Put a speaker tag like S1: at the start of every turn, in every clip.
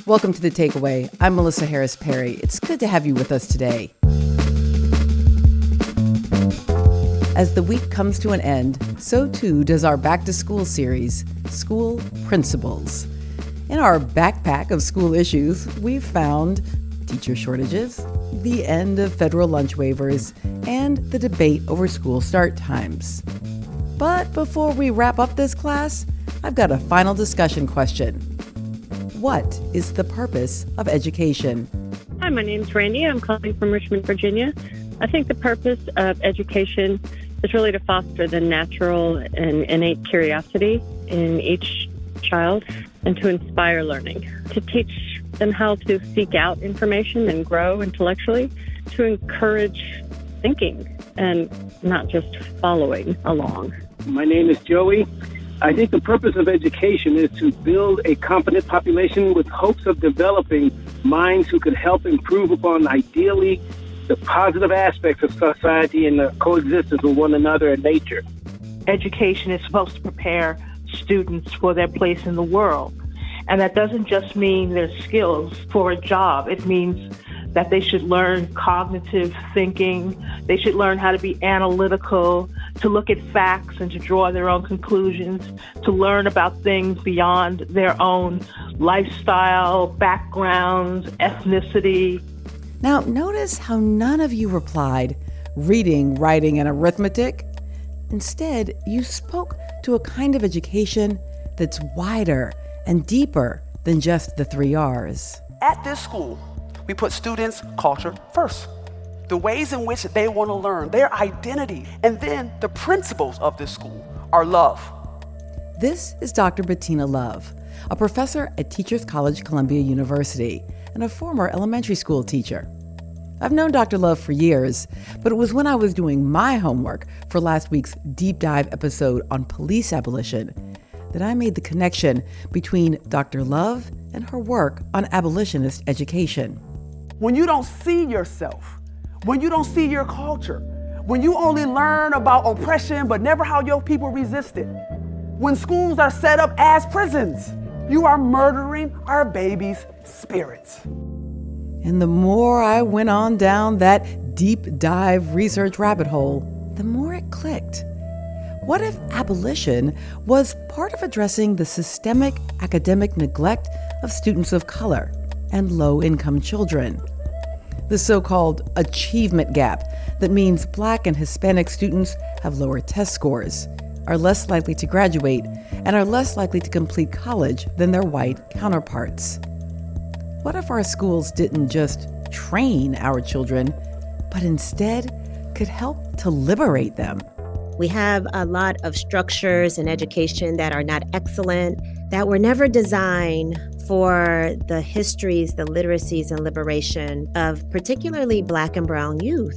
S1: Welcome to The Takeaway. I'm Melissa Harris Perry. It's good to have you with us today. As the week comes to an end, so too does our Back to School series, School Principles. In our backpack of school issues, we've found teacher shortages, the end of federal lunch waivers, and the debate over school start times. But before we wrap up this class, I've got a final discussion question. What is the purpose of education?
S2: Hi, my name's Randy. I'm calling from Richmond, Virginia. I think the purpose of education is really to foster the natural and innate curiosity in each child and to inspire learning, to teach them how to seek out information and grow intellectually, to encourage thinking and not just following along.
S3: My name is Joey. I think the purpose of education is to build a competent population with hopes of developing minds who could help improve upon, ideally, the positive aspects of society and the coexistence with one another and nature.
S4: Education is supposed to prepare students for their place in the world. And that doesn't just mean their skills for a job. It means that they should learn cognitive thinking. They should learn how to be analytical, to look at facts and to draw their own conclusions, to learn about things beyond their own lifestyle, backgrounds, ethnicity.
S1: Now, notice how none of you replied reading, writing, and arithmetic. Instead, you spoke to a kind of education that's wider and deeper than just the 3 R's.
S5: At this school, we put students' culture first. The ways in which they want to learn, their identity, and then the principles of this school are love.
S1: This is Dr. Bettina Love, a professor at Teachers College, Columbia University, and a former elementary school teacher. I've known Dr. Love for years, but it was when I was doing my homework for last week's deep dive episode on police abolition that I made the connection between Dr. Love and her work on abolitionist education.
S5: When you don't see yourself, when you don't see your culture, when you only learn about oppression but never how your people resist it, when schools are set up as prisons, you are murdering our babies' spirits.
S1: And the more I went on down that deep dive research rabbit hole, the more it clicked. What if abolition was part of addressing the systemic academic neglect of students of color and low-income children? The so-called achievement gap that means Black and Hispanic students have lower test scores, are less likely to graduate, and are less likely to complete college than their white counterparts. What if our schools didn't just train our children, but instead could help to liberate them?
S6: We have a lot of structures in education that are not excellent, that were never designed for the histories, the literacies, and liberation of particularly Black and brown youth.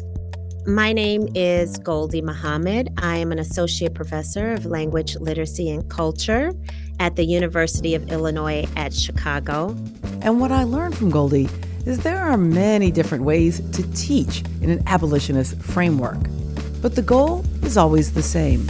S6: My name is Goldie Muhammad. I am an associate professor of language, literacy, and culture at the University of Illinois at Chicago.
S1: And what I learned from Goldie is there are many different ways to teach in an abolitionist framework. But the goal is always the same.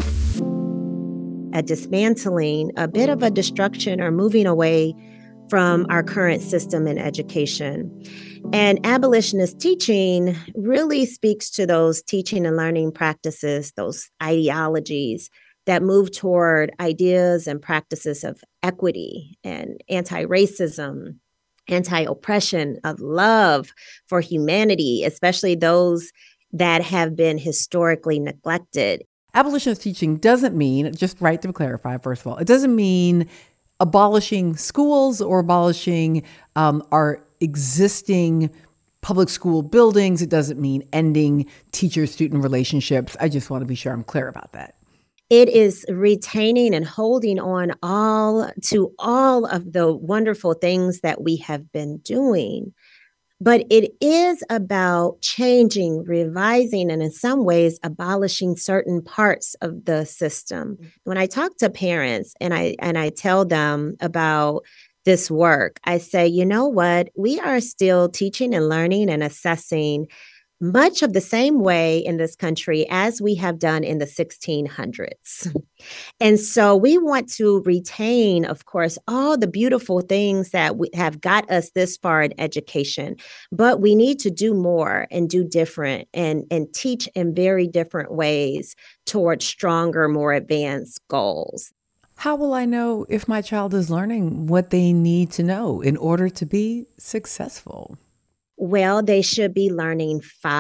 S6: A dismantling, a bit of a destruction or moving away from our current system in education. And abolitionist teaching really speaks to those teaching and learning practices, those ideologies that move toward ideas and practices of equity and anti-racism, anti-oppression, of love for humanity, especially those that have been historically neglected.
S1: Abolitionist teaching doesn't mean, just right to clarify, first of all, it doesn't mean abolishing schools or abolishing our existing public school buildings. It doesn't mean ending teacher-student relationships. I just want to be sure I'm clear about that.
S6: It is retaining and holding on to all of the wonderful things that we have been doing. But it is about changing, revising, and in some ways abolishing certain parts of the system. When I talk to parents and I tell them about this work, I say, you know what? We are still teaching and learning and assessing much of the same way in this country as we have done in the 1600s. And so we want to retain, of course, all the beautiful things that have got us this far in education, but we need to do more and do different and teach in very different ways towards stronger, more advanced goals.
S1: How will I know if my child is learning what they need to know in order to be successful?
S6: Well, they should be learning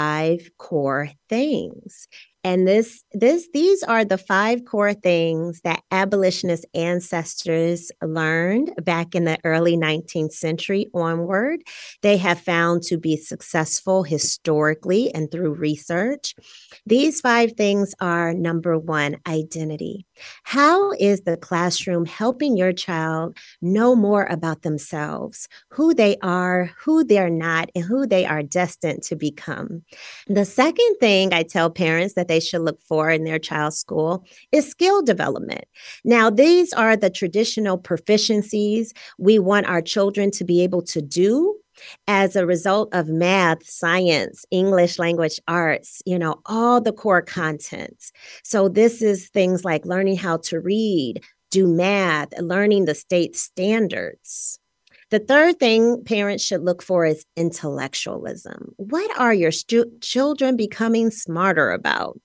S6: 5 core things. And these are the 5 core things that abolitionist ancestors learned back in the early 19th century onward. They have found to be successful historically and through research. These 5 things are: number 1, identity. How is the classroom helping your child know more about themselves, who they are, who they're not, and who they are destined to become? The second thing I tell parents that they should look for in their child's school is skill development. Now, these are the traditional proficiencies we want our children to be able to do as a result of math, science, English language arts, all the core contents. So this is things like learning how to read, do math, learning the state standards. The third thing parents should look for is intellectualism. What are your children becoming smarter about?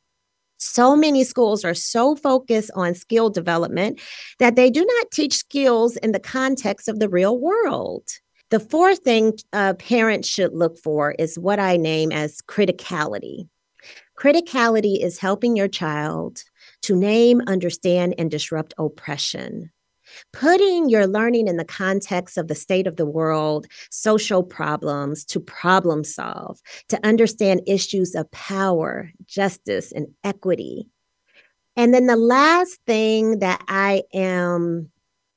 S6: So many schools are so focused on skill development that they do not teach skills in the context of the real world. The fourth thing parents should look for is what I name as criticality. Criticality is helping your child to name, understand, and disrupt oppression. Putting your learning in the context of the state of the world, social problems, to problem solve, to understand issues of power, justice, and equity. And then the last thing that I am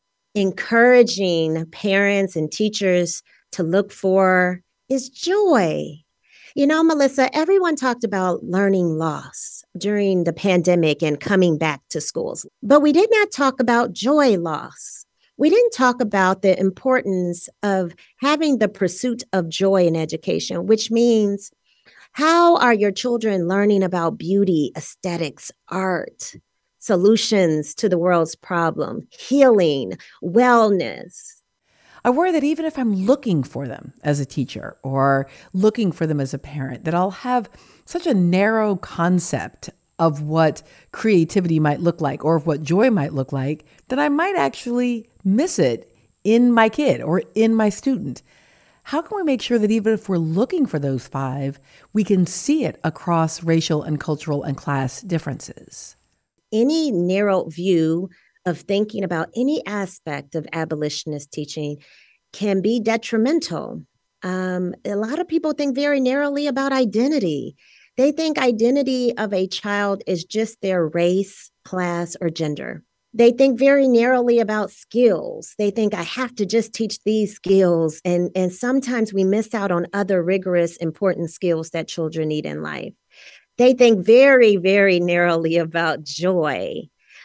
S6: encouraging parents and teachers to look for is joy. Melissa, everyone talked about learning loss during the pandemic and coming back to schools, but we did not talk about joy loss. We didn't talk about the importance of having the pursuit of joy in education, which means how are your children learning about beauty, aesthetics, art, solutions to the world's problem, healing, wellness?
S1: I worry that even if I'm looking for them as a teacher or looking for them as a parent, that I'll have such a narrow concept of what creativity might look like or of what joy might look like that I might actually miss it in my kid or in my student. How can we make sure that even if we're looking for those 5, we can see it across racial and cultural and class differences?
S6: Any narrow view of thinking about any aspect of abolitionist teaching can be detrimental. A lot of people think very narrowly about identity. They think identity of a child is just their race, class, or gender. They think very narrowly about skills. They think I have to just teach these skills. And sometimes we miss out on other rigorous, important skills that children need in life. They think very, very narrowly about joy.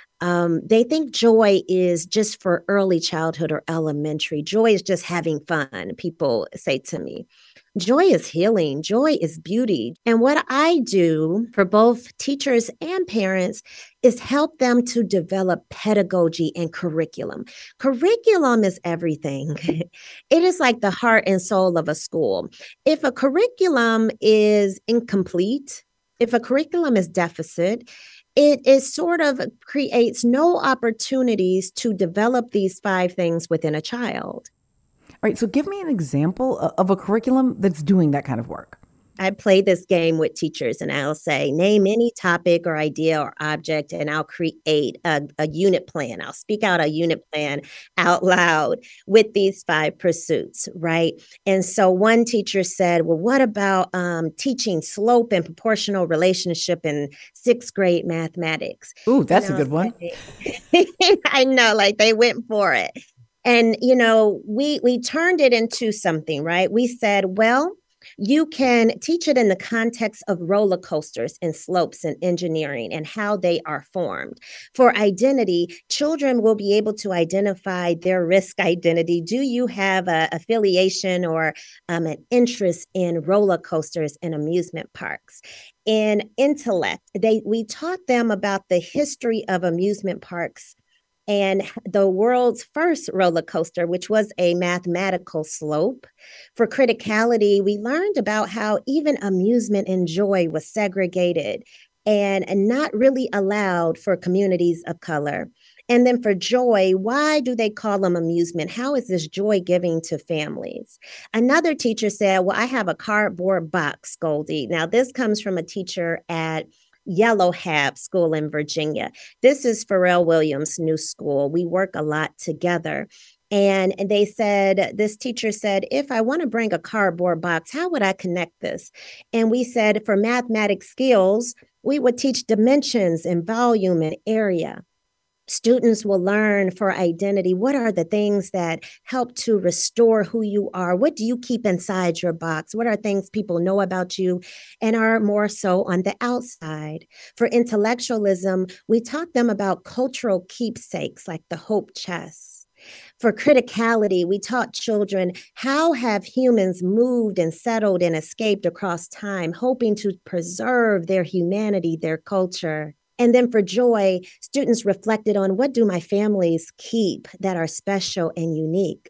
S6: They think joy is just for early childhood or elementary. Joy is just having fun, people say to me. Joy is healing. Joy is beauty. And what I do for both teachers and parents is help them to develop pedagogy and curriculum. Curriculum is everything. It is like the heart and soul of a school. If a curriculum is incomplete, if a curriculum is deficit, it sort of creates no opportunities to develop these 5 things within a child.
S1: All right, so give me an example of a curriculum that's doing that kind of work.
S6: I play this game with teachers and I'll say, name any topic or idea or object, and I'll create a unit plan. I'll speak out a unit plan out loud with these 5 pursuits, right? And so one teacher said, well, what about teaching slope and proportional relationship in 6th grade mathematics?
S1: Ooh, that's a good one.
S6: I know, like they went for it. And, we turned it into something, right? We said, well, You can teach it in the context of roller coasters and slopes and engineering and how they are formed. For identity, children will be able to identify their risk identity. Do you have an affiliation or an interest in roller coasters and amusement parks? In intellect, we taught them about the history of amusement parks and the world's first roller coaster, which was a mathematical slope. For criticality, we learned about how even amusement and joy was segregated and not really allowed for communities of color. And then for joy, why do they call them amusement? How is this joy giving to families? Another teacher said, well, I have a cardboard box, Goldie. Now, this comes from a teacher at Yellow Hab School in Virginia. This is Pharrell Williams' new school. We work a lot together. And they said, this teacher said, if I want to bring a cardboard box, how would I connect this? And we said, for mathematics skills, we would teach dimensions and volume and area. Students will learn for identity. What are the things that help to restore who you are? What do you keep inside your box? What are things people know about you and are more so on the outside? For intellectualism, we taught them about cultural keepsakes like the Hope Chest. For criticality, we taught children how have humans moved and settled and escaped across time, hoping to preserve their humanity, their culture. And then for joy, students reflected on what do my families keep that are special and unique.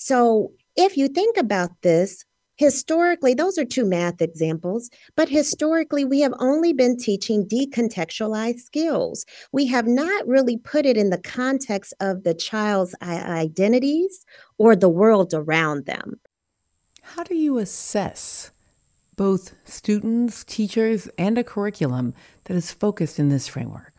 S6: So if you think about this, historically, those are two math examples, but historically, we have only been teaching decontextualized skills. We have not really put it in the context of the child's identities or the world around them.
S1: How do you assess both students, teachers, and a curriculum that is focused in this framework?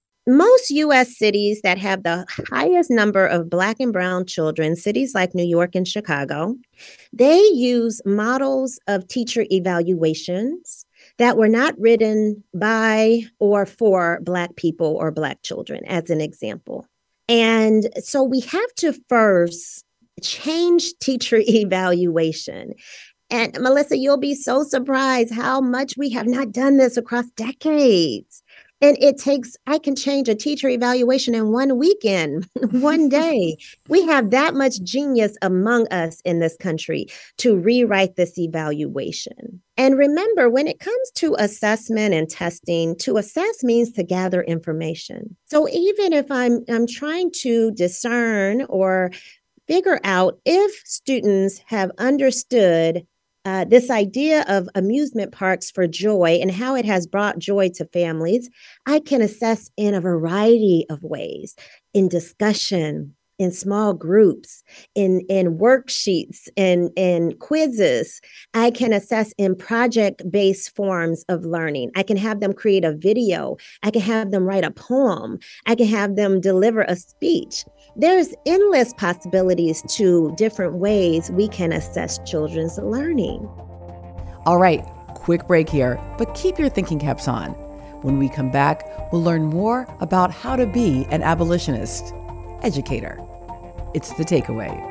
S6: Most U.S. cities that have the highest number of Black and Brown children, cities like New York and Chicago, they use models of teacher evaluations that were not written by or for Black people or Black children, as an example. And so we have to first change teacher evaluation. And Melissa, you'll be so surprised how much we have not done this across decades. And I can change a teacher evaluation in one weekend, one day. We have that much genius among us in this country to rewrite this evaluation. And remember, when it comes to assessment and testing, to assess means to gather information. So even if I'm trying to discern or figure out if students have understood this idea of amusement parks for joy and how it has brought joy to families, I can assess in a variety of ways, in discussion, in small groups, in worksheets, in quizzes. I can assess in project-based forms of learning. I can have them create a video. I can have them write a poem. I can have them deliver a speech. There's endless possibilities to different ways we can assess children's learning.
S1: All right, quick break here, but keep your thinking caps on. When we come back, we'll learn more about how to be an abolitionist educator. It's The Takeaway.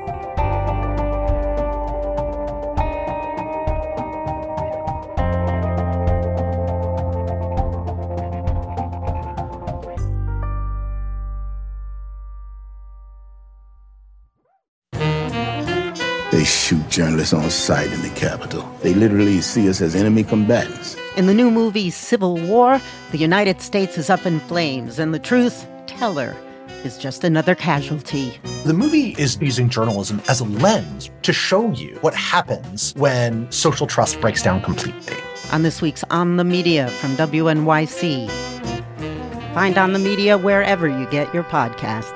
S7: They shoot journalists on sight in the Capitol. They literally see us as enemy combatants.
S8: In the new movie Civil War, the United States is up in flames, and the truth teller is just another casualty.
S9: The movie is using journalism as a lens to show you what happens when social trust breaks down completely.
S8: On this week's On the Media from WNYC. Find On the Media wherever you get your podcasts.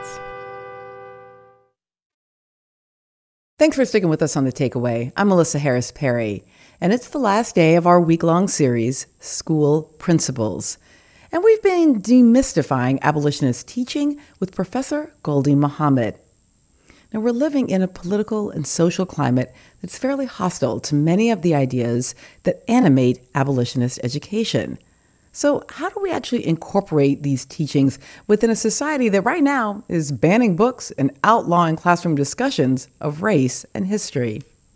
S1: Thanks for sticking with us on The Takeaway. I'm Melissa Harris Perry, and it's the last day of our week-long series, School Principles. And we've been demystifying abolitionist teaching with Professor Gholdy Muhammad. Now, we're living in a political and social climate that's fairly hostile to many of the ideas that animate abolitionist education. So how do we actually incorporate these teachings within a society that right now is banning books and outlawing classroom discussions of race and history?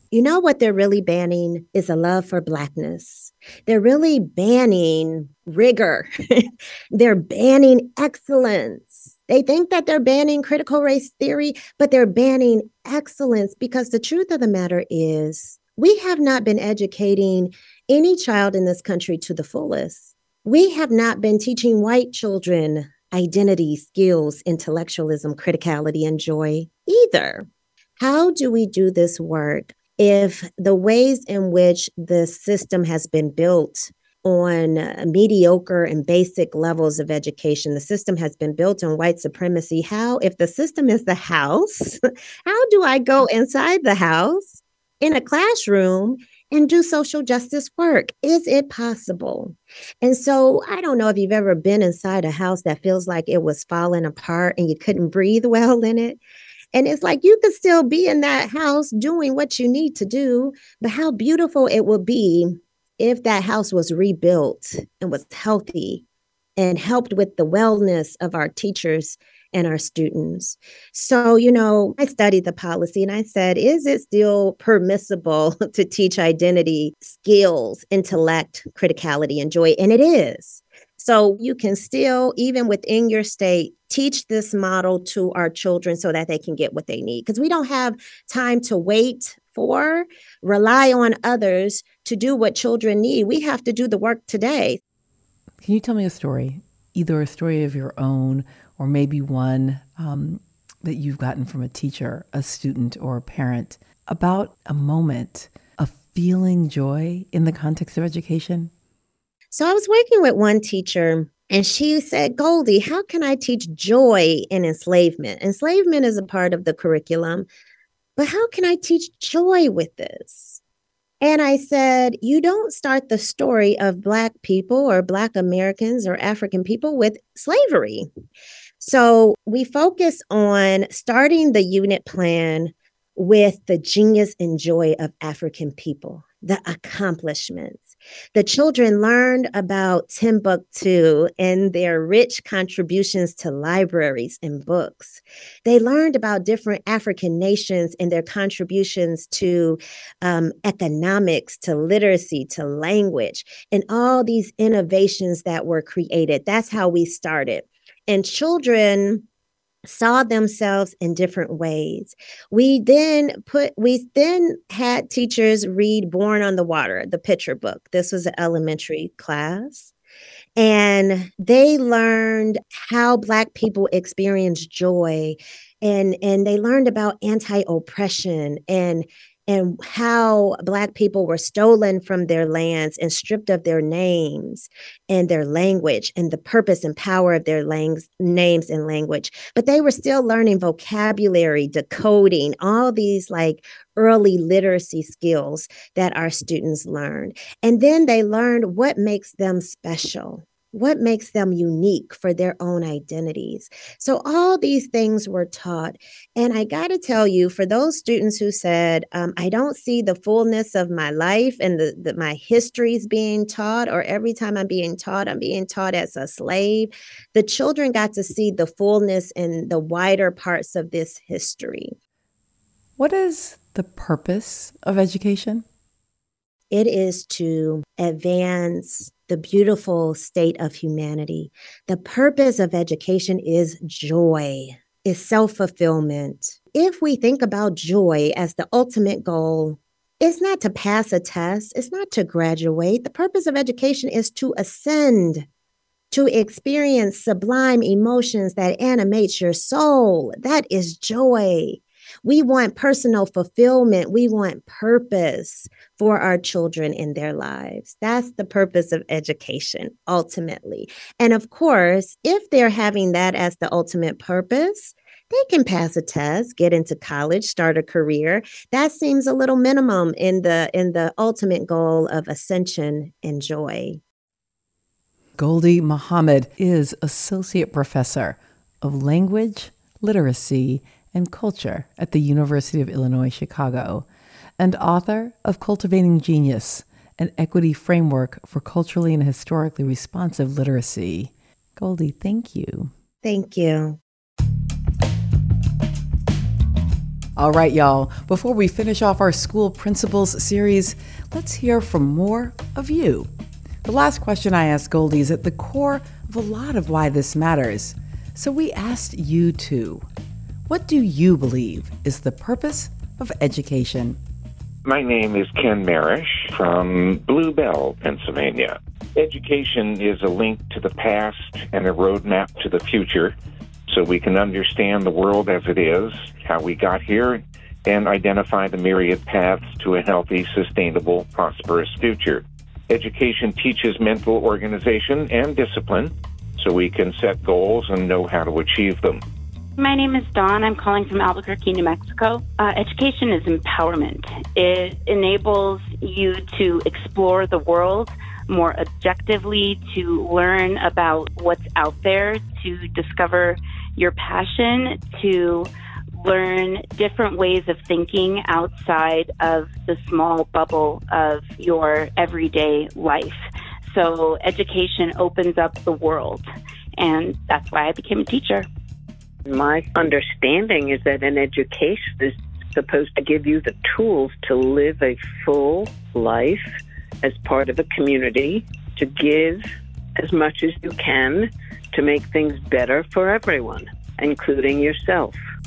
S6: You know what they're really banning is a love for Blackness. They're really banning rigor. They're banning excellence. They think that they're banning critical race theory, but they're banning excellence because the truth of the matter is we have not been educating any child in this country to the fullest. We have not been teaching white children identity, skills, intellectualism, criticality, and joy either. How do we do this work if the ways in which the system has been built on mediocre and basic levels of education, the system has been built on white supremacy? How, if the system is the house, how do I go inside the house in a classroom and do social justice work? Is it possible? And so I don't know if you've ever been inside a house that feels like it was falling apart and you couldn't breathe well in it. And it's like you could still be in that house doing what you need to do, but how beautiful it would be if that house was rebuilt and was healthy and helped with the wellness of our teachers and our students. So, I studied the policy and I said, is it still permissible to teach identity, skills, intellect, criticality, and joy? And it is. So you can still, even within your state, teach this model to our children so that they can get what they need. Because we don't have time to rely on others to do what children need. We have to do the work today.
S1: Can you tell me a story, either a story of your own or maybe one that you've gotten from a teacher, a student, or a parent about a moment of feeling joy in the context of education?
S6: So I was working with one teacher and she said, Goldie, how can I teach joy in enslavement? Enslavement is a part of the curriculum, but how can I teach joy with this? And I said, you don't start the story of Black people or Black Americans or African people with slavery. So we focus on starting the unit plan with the genius and joy of African people, the accomplishments. The children learned about Timbuktu and their rich contributions to libraries and books. They learned about different African nations and their contributions to economics, to literacy, to language, and all these innovations that were created. That's how we started. And children saw themselves in different ways. We then had teachers read Born on the Water, the picture book. This was an elementary class. And they learned how Black people experience joy. And they learned about anti-oppression and how Black people were stolen from their lands and stripped of their names and their language and the purpose and power of their names and language. But they were still learning vocabulary, decoding, all these like early literacy skills that our students learned. And then they learned what makes them special. What makes them unique for their own identities? So all these things were taught. And I got to tell you, for those students who said, I don't see the fullness of my life and my histories being taught, or every time I'm being taught as a slave, the children got to see the fullness and the wider parts of this history.
S1: What is the purpose of education?
S6: It is to advance the beautiful state of humanity. The purpose of education is joy, is self-fulfillment. If we think about joy as the ultimate goal, it's not to pass a test, it's not to graduate. The purpose of education is to ascend, to experience sublime emotions that animate your soul. That is joy. We want personal fulfillment. We want purpose for our children in their lives. That's the purpose of education, ultimately. And of course, if they're having that as the ultimate purpose, they can pass a test, get into college, start a career. That seems a little minimum in the ultimate goal of ascension and joy.
S1: Goldie Mohammed is Associate Professor of Language, Literacy, and Culture at the University of Illinois, Chicago, and author of Cultivating Genius, an equity framework for culturally and historically responsive literacy. Goldie, thank you.
S6: Thank you.
S1: All right, y'all, before we finish off our School Principals series, let's hear from more of you. The last question I asked Goldie is at the core of a lot of why this matters. So we asked you too. What do you believe is the purpose of education?
S10: My name is Ken Marish from Blue Bell, Pennsylvania. Education is a link to the past and a roadmap to the future, so we can understand the world as it is, how we got here, and identify the myriad paths to a healthy, sustainable, prosperous future. Education teaches mental organization and discipline, so we can set goals and know how to achieve them.
S11: My name is Dawn. I'm calling from Albuquerque, New Mexico. Education is empowerment. It enables you to explore the world more objectively, to learn about what's out there, to discover your passion, to learn different ways of thinking outside of the small bubble of your everyday life. So education opens up the world, and that's why I became a teacher.
S12: My understanding is that an education is supposed to give you the tools to live a full life as part of a community, to give as much as you can to make things better for everyone, including yourself.